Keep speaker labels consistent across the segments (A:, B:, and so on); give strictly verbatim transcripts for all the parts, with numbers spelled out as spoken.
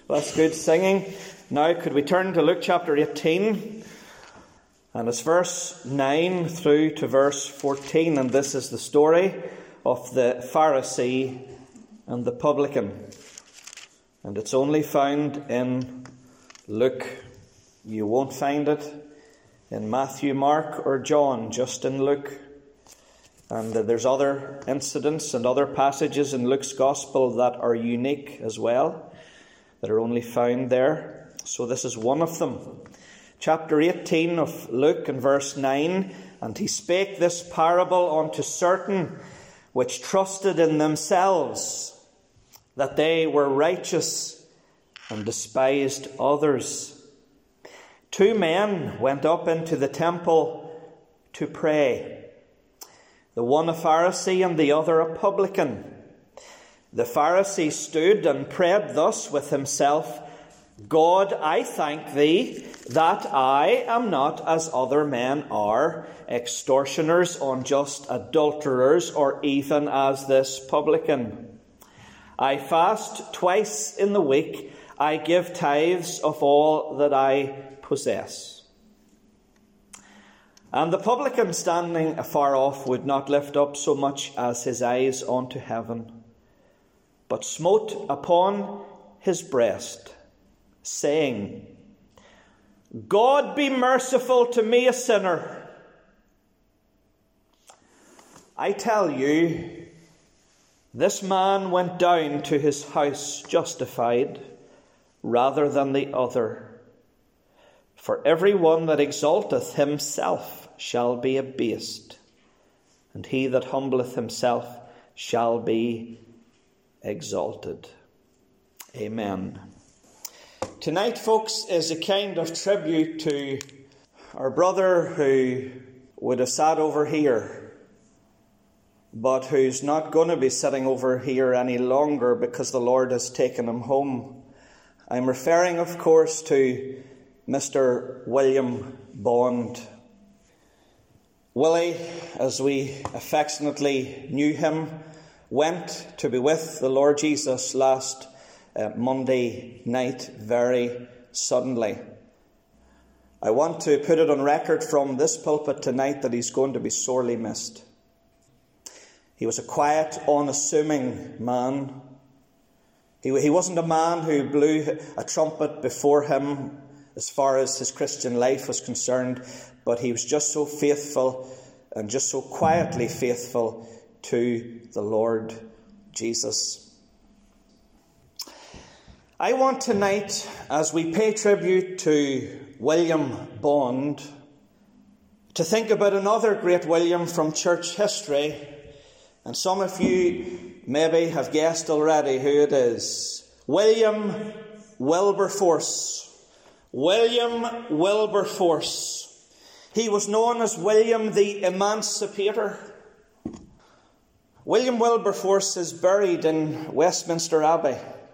A: That's good singing. Now, could we turn to Luke chapter eighteen? And it's verse nine through to verse fourteen. And this is the story of the Pharisee and the publican. And it's only found in Luke. You won't find it in Matthew, Mark, or John, just in Luke. And there's other incidents and other passages in Luke's Gospel that are unique as well, that are only found there. So this is one of them. Chapter eighteen of Luke and verse nine. And he spake this parable unto certain which trusted in themselves that they were righteous and despised others. Two men went up into the temple to pray, the one a Pharisee and the other a publican. The Pharisee stood and prayed thus with himself, God, I thank thee that I am not as other men are, extortioners, unjust, adulterers, or even as this publican. I fast twice in the week. I give tithes of all that I possess. And the publican, standing afar off, would not lift up so much as his eyes unto heaven, but smote upon his breast, saying, God be merciful to me, a sinner. I tell you, this man went down to his house justified rather than the other. For every one that exalteth himself shall be abased, and he that humbleth himself shall be exalted. Amen. Tonight, folks, is a kind of tribute to our brother who would have sat over here, but who's not going to be sitting over here any longer because the Lord has taken him home. I'm referring, of course, to Mister William Bond. Willie, as we affectionately knew him, went to be with the Lord Jesus last uh, Monday night very suddenly. I want to put it on record from this pulpit tonight that he's going to be sorely missed. He was a quiet, unassuming man. He, he wasn't a man who blew a trumpet before him as far as his Christian life was concerned, but he was just so faithful and just so quietly faithful to the Lord Jesus. I want tonight, as we pay tribute to William Bond, to think about another great William from church history. And some of you maybe have guessed already who it is. William Wilberforce. William Wilberforce. He was known as William the Emancipator. William Wilberforce is buried in Westminster Abbey.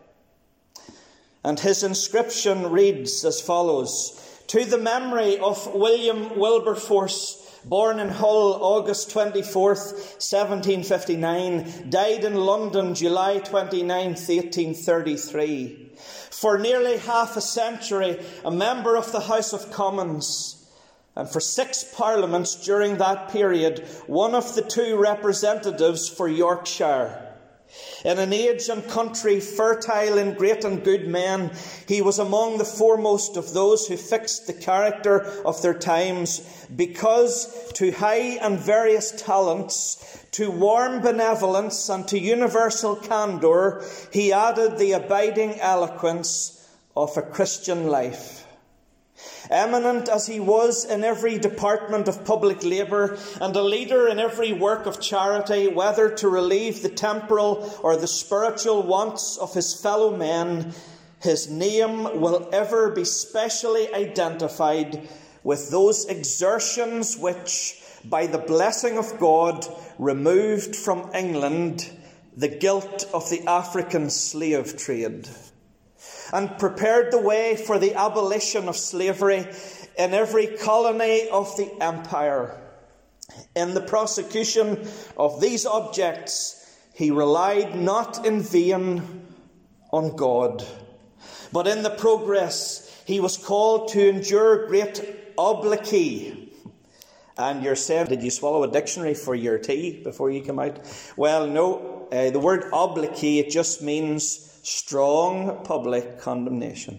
A: And his inscription reads as follows: To the memory of William Wilberforce, born in Hull, August twenty-fourth, seventeen fifty-nine, died in London, July twenty-ninth, eighteen thirty-three. For nearly half a century, a member of the House of Commons, and for six parliaments during that period, one of the two representatives for Yorkshire. In an age and country fertile in great and good men, he was among the foremost of those who fixed the character of their times, because to high and various talents, to warm benevolence, and to universal candour, he added the abiding eloquence of a Christian life. Eminent as he was in every department of public labour, and a leader in every work of charity, whether to relieve the temporal or the spiritual wants of his fellow men, his name will ever be specially identified with those exertions which, by the blessing of God, removed from England the guilt of the African slave trade, and prepared the way for the abolition of slavery in every colony of the empire. In the prosecution of these objects, he relied not in vain on God, But in the progress, he was called to endure great obloquy. And you're saying, did you swallow a dictionary for your tea before you come out? Well, no. Uh, the word obloquy, it just means strong public condemnation.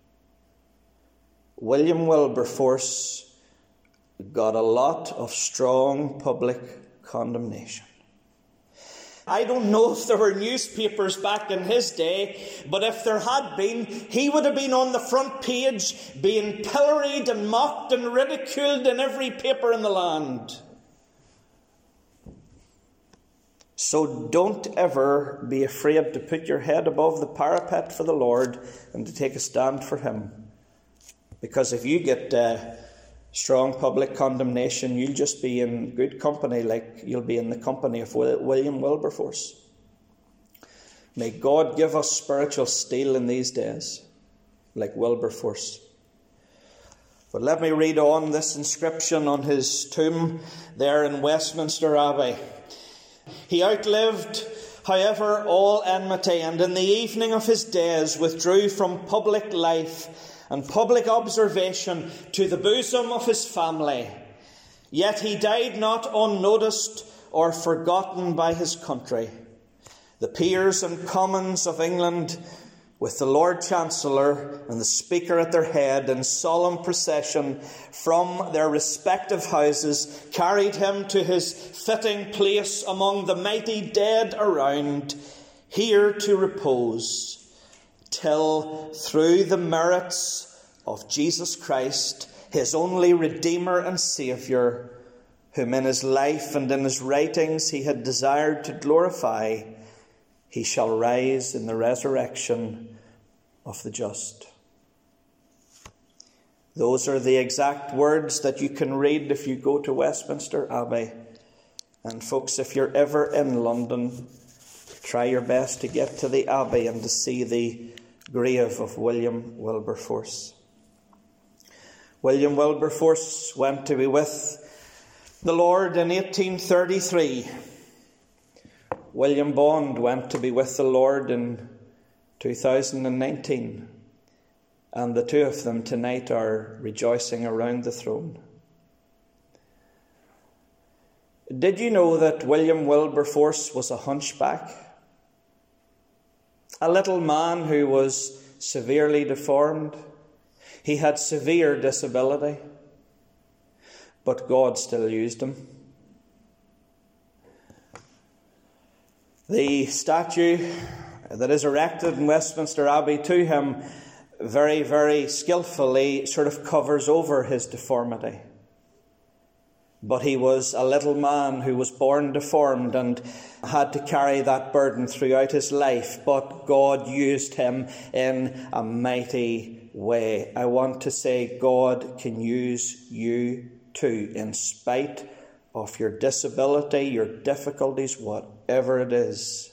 A: William Wilberforce got a lot of strong public condemnation. I don't know if there were newspapers back in his day, but if there had been, he would have been on the front page, being pilloried and mocked and ridiculed in every paper in the land. So don't ever be afraid to put your head above the parapet for the Lord and to take a stand for him. Because if you get uh, strong public condemnation, you'll just be in good company, like you'll be in the company of William Wilberforce. May God give us spiritual steel in these days, like Wilberforce. But let me read on this inscription on his tomb there in Westminster Abbey. He outlived, however, all enmity, and in the evening of his days withdrew from public life and public observation to the bosom of his family. Yet he died not unnoticed or forgotten by his country. The peers and commons of England, with the Lord Chancellor and the Speaker at their head, in solemn procession from their respective houses, carried him to his fitting place among the mighty dead around, here to repose, till through the merits of Jesus Christ, his only Redeemer and Saviour, whom in his life and in his writings he had desired to glorify, he shall rise in the resurrection of the just. Those are the exact words that you can read if you go to Westminster Abbey. And folks, if you're ever in London, try your best to get to the Abbey and to see the grave of William Wilberforce. William Wilberforce went to be with the Lord in eighteen thirty-three. William Bond went to be with the Lord in two thousand nineteen. And the two of them tonight are rejoicing around the throne. Did you know that William Wilberforce was a hunchback? A little man who was severely deformed. He had severe disability, but God still used him. The statue that is erected in Westminster Abbey to him very, very skillfully sort of covers over his deformity. But he was a little man who was born deformed and had to carry that burden throughout his life. But God used him in a mighty way. I want to say God can use you too, in spite of your disability, your difficulties, whatever it is.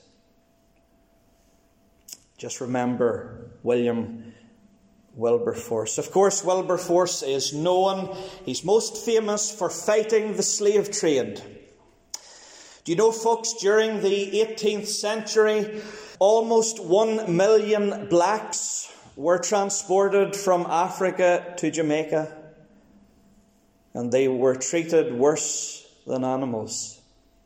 A: Just remember William Wilberforce. Of course, Wilberforce is known, he's most famous for fighting the slave trade. Do you know, folks, during the eighteenth century, almost one million blacks were transported from Africa to Jamaica, and they were treated worse than animals.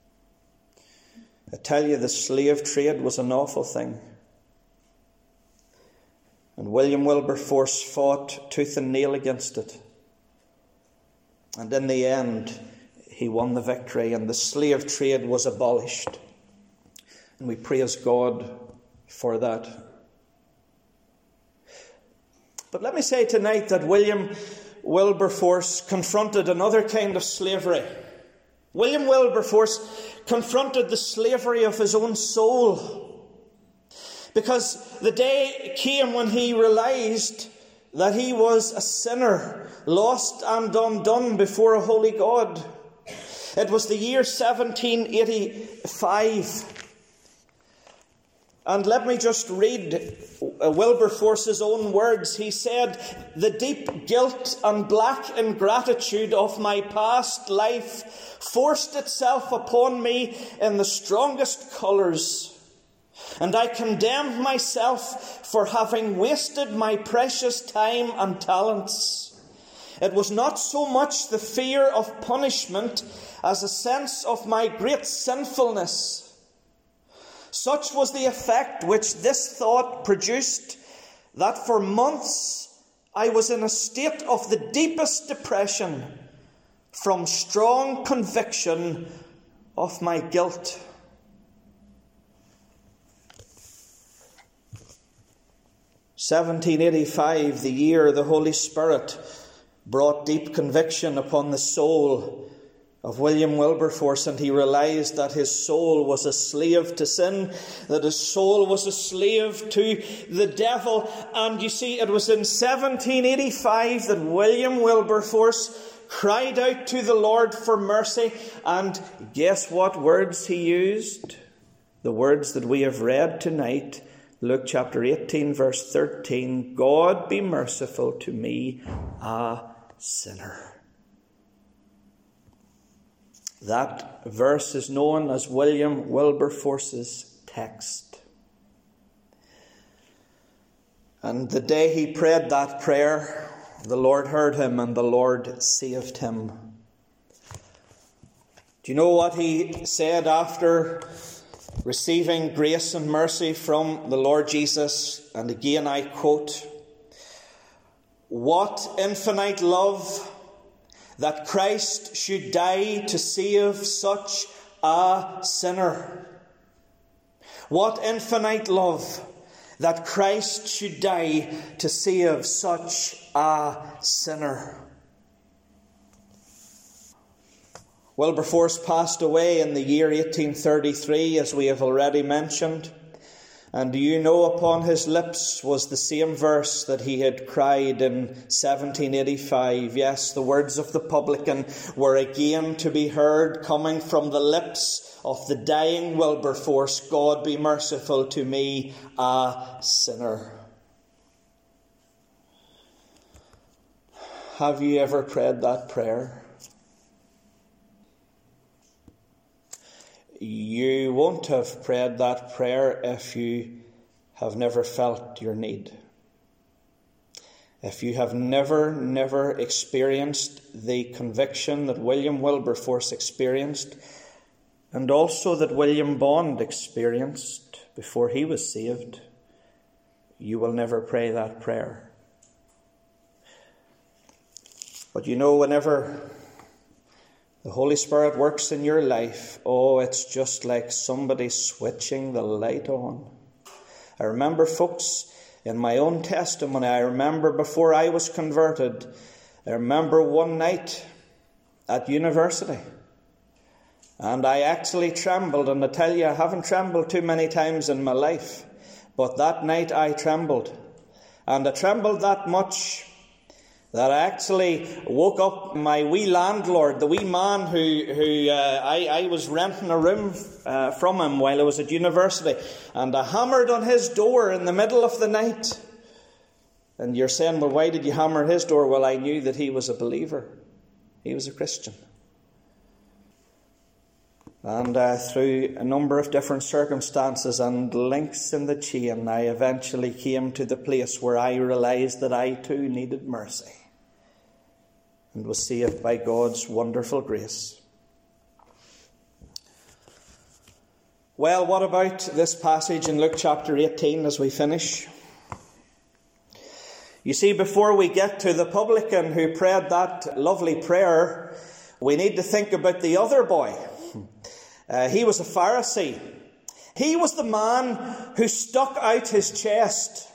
A: I tell you, the slave trade was an awful thing. And William Wilberforce fought tooth and nail against it. And in the end, he won the victory, and the slave trade was abolished. And we praise God for that. But let me say tonight that William Wilberforce confronted another kind of slavery. William Wilberforce confronted the slavery of his own soul. Because the day came when he realized that he was a sinner, lost and undone before a holy God. It was the year seventeen eighty-five. And let me just read Wilberforce's own words. He said, "The deep guilt and black ingratitude of my past life forced itself upon me in the strongest colours. And I condemned myself for having wasted my precious time and talents. It was not so much the fear of punishment as a sense of my great sinfulness. Such was the effect which this thought produced, that for months I was in a state of the deepest depression from strong conviction of my guilt. seventeen eighty-five, the year the Holy Spirit brought deep conviction upon the soul of William Wilberforce, and he realized that his soul was a slave to sin, that his soul was a slave to the devil. And you see, it was in seventeen eighty-five that William Wilberforce cried out to the Lord for mercy. And guess what words he used? The words that we have read tonight. Luke chapter eighteen, verse thirteen. God be merciful to me, a sinner. That verse is known as William Wilberforce's text. And the day he prayed that prayer, the Lord heard him and the Lord saved him. Do you know what he said after receiving grace and mercy from the Lord Jesus? And again I quote, "What infinite love that Christ should die to save such a sinner. What infinite love that Christ should die to save such a sinner." Wilberforce passed away in the year eighteen thirty-three, as we have already mentioned. And do you know, upon his lips was the same verse that he had cried in seventeen eighty-five. Yes, the words of the publican were again to be heard coming from the lips of the dying Wilberforce. God be merciful to me, a sinner. Have you ever prayed that prayer? You won't have prayed that prayer if you have never felt your need. If you have never, never experienced the conviction that William Wilberforce experienced, and also that William Bond experienced before he was saved, you will never pray that prayer. But you know, whenever the Holy Spirit works in your life, oh, it's just like somebody switching the light on. I remember, folks, in my own testimony, I remember before I was converted, I remember one night at university, and I actually trembled, and I tell you, I haven't trembled too many times in my life, but that night I trembled, and I trembled that much that I actually woke up my wee landlord, the wee man who, who uh, I, I was renting a room uh, from him while I was at university. And I hammered on his door in the middle of the night. And you're saying, well, why did you hammer at his door? Well, I knew that he was a believer. He was a Christian. And uh, through a number of different circumstances and links in the chain, I eventually came to the place where I realized that I too needed mercy, and was saved by God's wonderful grace. Well, what about this passage in Luke chapter eighteen as we finish? You see, before we get to the publican who prayed that lovely prayer, we need to think about the other boy. Uh, he was a Pharisee. He was the man who stuck out his chest.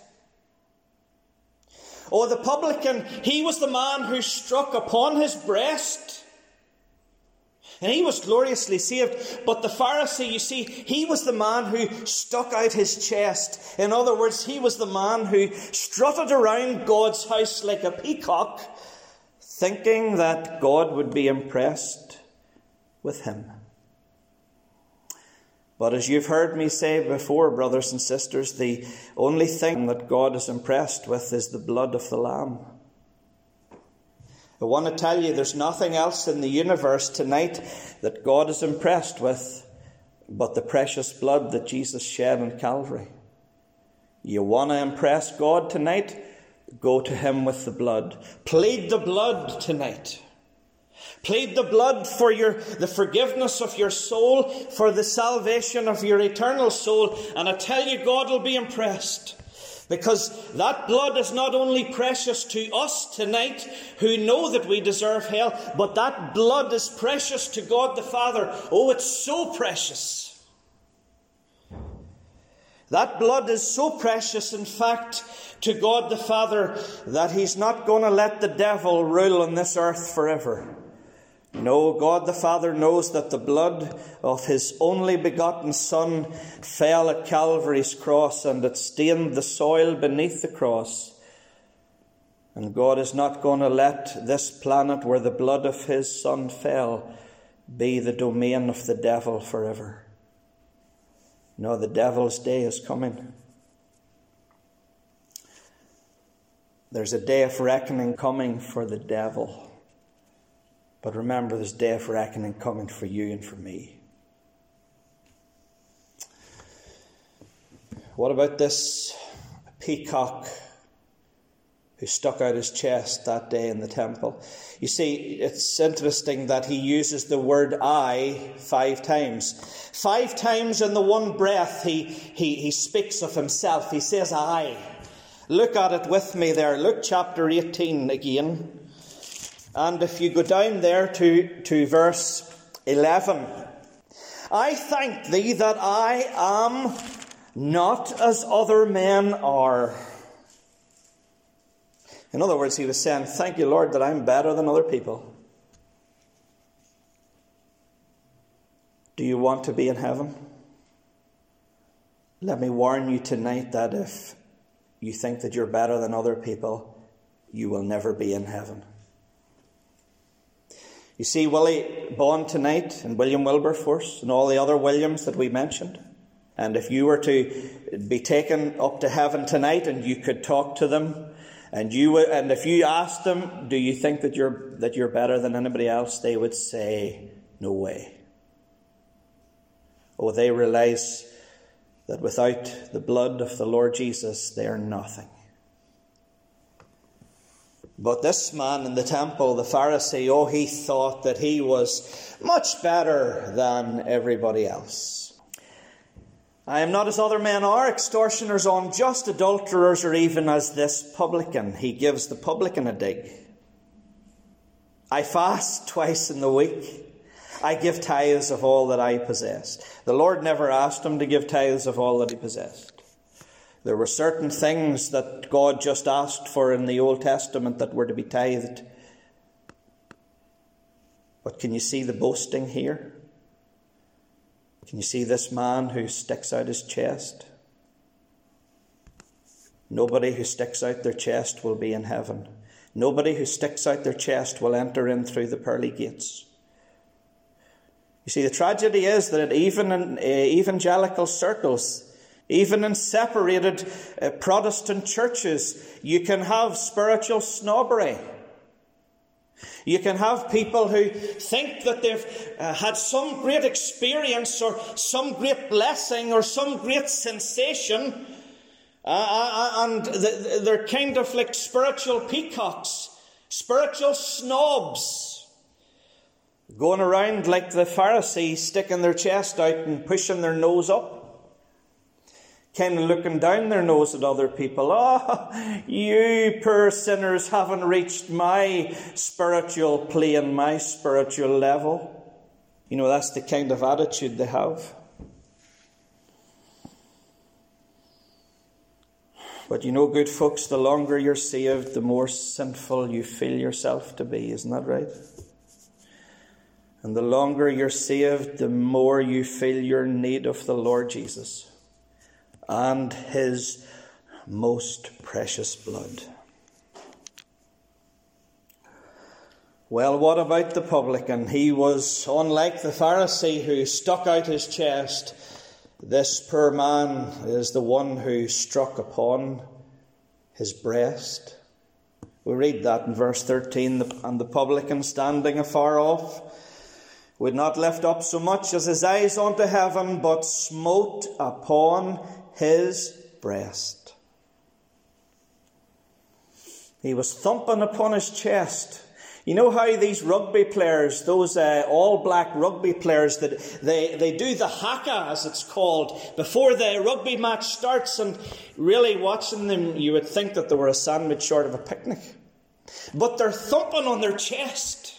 A: Oh, the publican, he was the man who struck upon his breast. And he was gloriously saved. But the Pharisee, you see, he was the man who stuck out his chest. In other words, he was the man who strutted around God's house like a peacock, thinking that God would be impressed with him. But as you've heard me say before, brothers and sisters, the only thing that God is impressed with is the blood of the Lamb. I want to tell you, there's nothing else in the universe tonight that God is impressed with but the precious blood that Jesus shed on Calvary. You want to impress God tonight? Go to him with the blood. Plead the blood tonight. Plead the blood for your the forgiveness of your soul, for the salvation of your eternal soul, and I tell you, God will be impressed. Because that blood is not only precious to us tonight, who know that we deserve hell, but that blood is precious to God the Father. Oh, it's so precious. That blood is so precious, in fact, to God the Father, that he's not going to let the devil rule on this earth forever. No, God the Father knows that the blood of his only begotten Son fell at Calvary's cross, and it stained the soil beneath the cross. And God is not going to let this planet where the blood of his Son fell be the domain of the devil forever. No, the devil's day is coming. There's a day of reckoning coming for the devil. But remember, there's a day of reckoning coming for you and for me. What about this peacock who stuck out his chest that day in the temple? You see, it's interesting that he uses the word I five times. Five times in the one breath he, he, he speaks of himself. He says I. Look at it with me there. Luke chapter eighteen again. And if you go down there to, to verse eleven. I thank thee that I am not as other men are. In other words, he was saying, thank you, Lord, that I'm better than other people. Do you want to be in heaven? Let me warn you tonight that if you think that you're better than other people, you will never be in heaven. You see, Willie Bond tonight, and William Wilberforce, and all the other Williams that we mentioned, and if you were to be taken up to heaven tonight and you could talk to them, and you would, and if you asked them, do you think that you're that you're better than anybody else, they would say, no way. Oh, they realize that without the blood of the Lord Jesus, they are nothing. But this man in the temple, the Pharisee, oh, he thought that he was much better than everybody else. I am not as other men are, extortioners, unjust, adulterers, or even as this publican. He gives the publican a dig. I fast twice in the week. I give tithes of all that I possess. The Lord never asked him to give tithes of all that he possessed. There were certain things that God just asked for in the Old Testament that were to be tithed. But can you see the boasting here? Can you see this man who sticks out his chest? Nobody who sticks out their chest will be in heaven. Nobody who sticks out their chest will enter in through the pearly gates. You see, the tragedy is that even in uh, evangelical circles, even in separated uh, Protestant churches, you can have spiritual snobbery. You can have people who think that they've uh, had some great experience or some great blessing or some great sensation, uh, and they're kind of like spiritual peacocks, spiritual snobs, going around like the Pharisees, sticking their chest out and pushing their nose up. Kind of looking down their nose at other people. Oh, you poor sinners haven't reached my spiritual plane, my spiritual level. You know, that's the kind of attitude they have. But you know, good folks, the longer you're saved, the more sinful you feel yourself to be. Isn't that right? And the longer you're saved, the more you feel your need of the Lord Jesus and his most precious blood. Well, what about the publican? He was unlike the Pharisee who stuck out his chest. This poor man is the one who struck upon his breast. We read that in verse thirteen. And the publican, standing afar off, would not lift up so much as his eyes unto heaven, but smote upon his breast. He was thumping upon his chest. You know how these rugby players, those uh, all-black rugby players, that they, they do the haka, as it's called, before the rugby match starts, and really watching them, you would think that they were a sandwich short of a picnic. But they're thumping on their chest.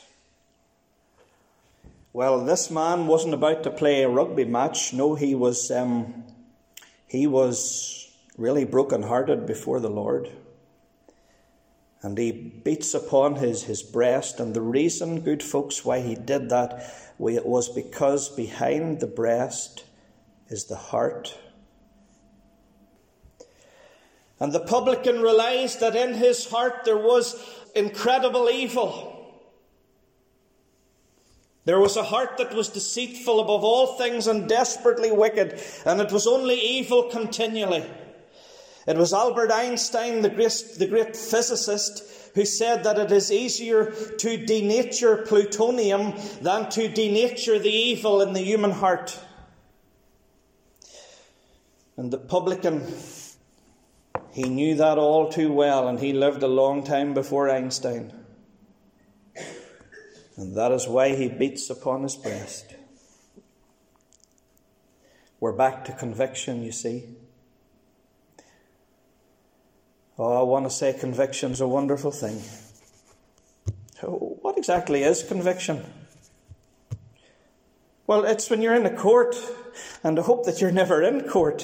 A: Well, this man wasn't about to play a rugby match. No, he was, um, he was really broken-hearted before the Lord. And he beats upon his, his breast. And the reason, good folks, why he did that was because behind the breast is the heart. And the publican realized that in his heart there was incredible evil. There was a heart that was deceitful above all things and desperately wicked. And it was only evil continually. It was Albert Einstein, the great, the great physicist, who said that it is easier to denature plutonium than to denature the evil in the human heart. And the publican, he knew that all too well, and he lived a long time before Einstein. And that is why he beats upon his breast. We're back to conviction, you see. Oh, I want to say conviction's a wonderful thing. So what exactly is conviction? Well, it's when you're in a court, and I hope that you're never in court.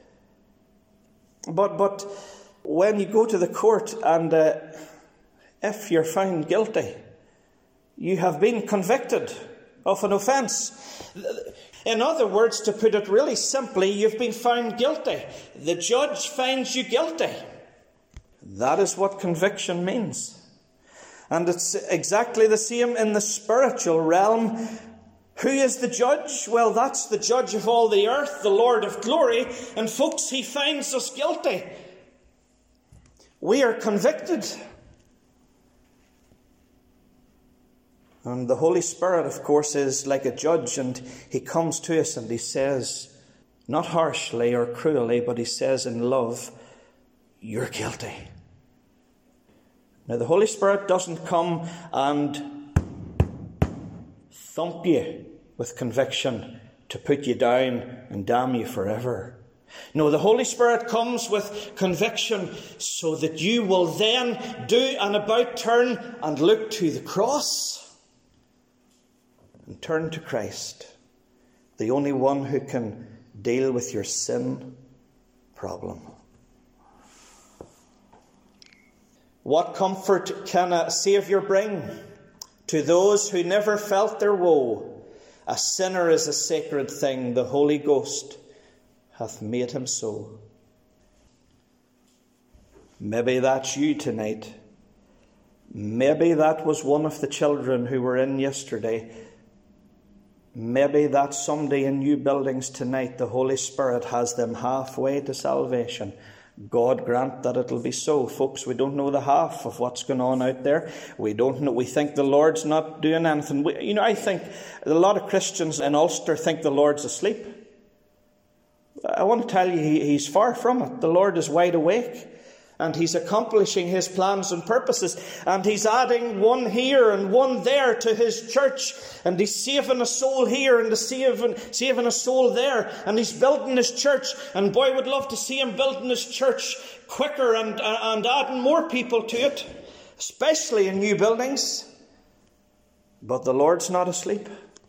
A: But but when you go to the court, and uh, if you're found guilty, you have been convicted of an offence. In other words, to put it really simply, you've been found guilty. The judge finds you guilty. That is what conviction means. And it's exactly the same in the spiritual realm. Who is the judge? Well, that's the judge of all the earth, the Lord of glory. And folks, he finds us guilty. We are convicted. And the Holy Spirit, of course, is like a judge, and he comes to us and he says, not harshly or cruelly, but he says in love, you're guilty. Now, the Holy Spirit doesn't come and thump you with conviction to put you down and damn you forever. No, the Holy Spirit comes with conviction so that you will then do an about turn and look to the cross and turn to Christ, the only one who can deal with your sin problem. What comfort can a Saviour bring to those who never felt their woe? A sinner is a sacred thing, the Holy Ghost hath made him so. Maybe that's you tonight. Maybe that was one of the children who were in yesterday. Maybe that's somebody in new buildings tonight. The Holy Spirit has them halfway to salvation. God grant that it'll be so. Folks, we don't know the half of what's going on out there. We don't know. We think the Lord's not doing anything. We, you know, I think a lot of Christians in Ulster think the Lord's asleep. I want to tell you, he, he's far from it. The Lord is wide awake. And he's accomplishing his plans and purposes. And he's adding one here and one there to his church. And he's saving a soul here and saving, saving a soul there. And he's building his church. And boy, would love to see him building his church quicker and, and adding more people to it. Especially in new buildings. But the Lord's not asleep.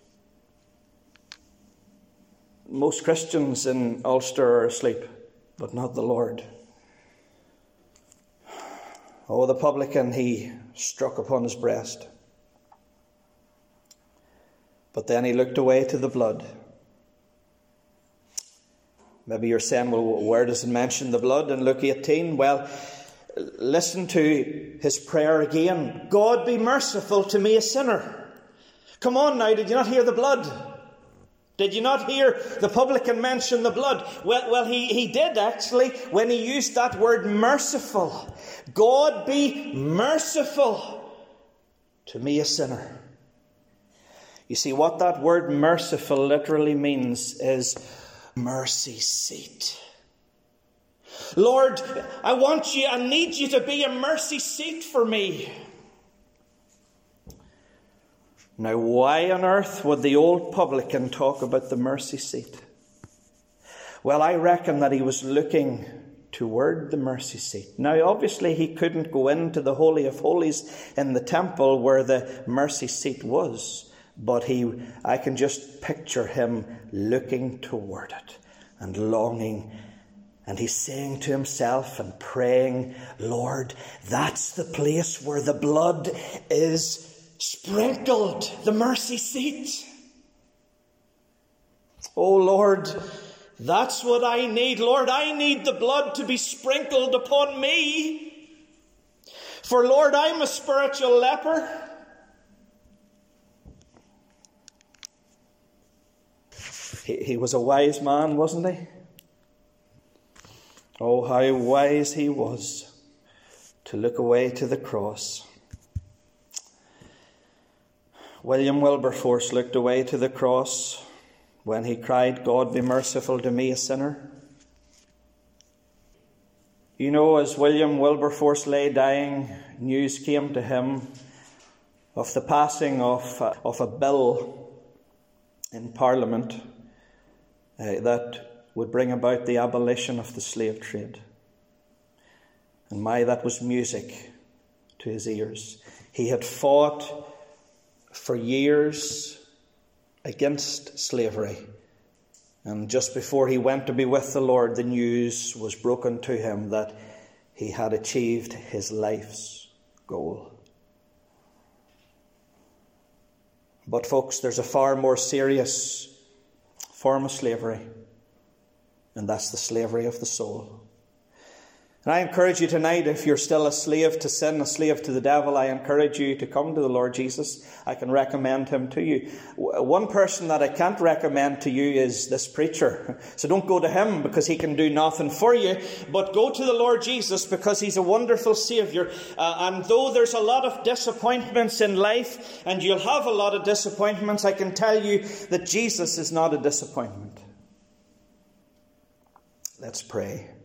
A: Most Christians in Ulster are asleep. But not the Lord. Oh, the publican, he struck upon his breast. But then he looked away to the blood. Maybe you're saying, well, where does it mention the blood in Luke eighteen? Well, listen to his prayer again. God, be merciful to me, a sinner. Come on now, did you not hear the blood? Did you not hear the publican mention the blood? Well, well, he, he did actually when he used that word merciful. God be merciful to me, a sinner. You see, what that word merciful literally means is mercy seat. Lord, I want you, I need you to be a mercy seat for me. Now, why on earth would the old publican talk about the mercy seat? Well, I reckon that he was looking toward the mercy seat. Now, obviously, he couldn't go into the Holy of Holies in the temple where the mercy seat was. But he, I can just picture him looking toward it and longing. And he's saying to himself and praying, Lord, that's the place where the blood is sprinkled, the mercy seat. Oh Lord, that's what I need. Lord, I need the blood to be sprinkled upon me. For Lord, I'm a spiritual leper. He, he was a wise man, wasn't he? Oh, how wise he was to look away to the cross. William Wilberforce looked away to the cross when he cried, God be merciful to me, a sinner. You know, as William Wilberforce lay dying, news came to him of the passing of, uh, of a bill in Parliament uh, that would bring about the abolition of the slave trade. And my, that was music to his ears. He had fought for years against slavery. And just before he went to be with the Lord, the news was broken to him that he had achieved his life's goal. But folks, there's a far more serious form of slavery, and that's the slavery of the soul. And I encourage you tonight, if you're still a slave to sin, a slave to the devil, I encourage you to come to the Lord Jesus. I can recommend him to you. One person that I can't recommend to you is this preacher. So don't go to him because he can do nothing for you. But go to the Lord Jesus because he's a wonderful Saviour. Uh, and though there's a lot of disappointments in life, and you'll have a lot of disappointments, I can tell you that Jesus is not a disappointment. Let's pray.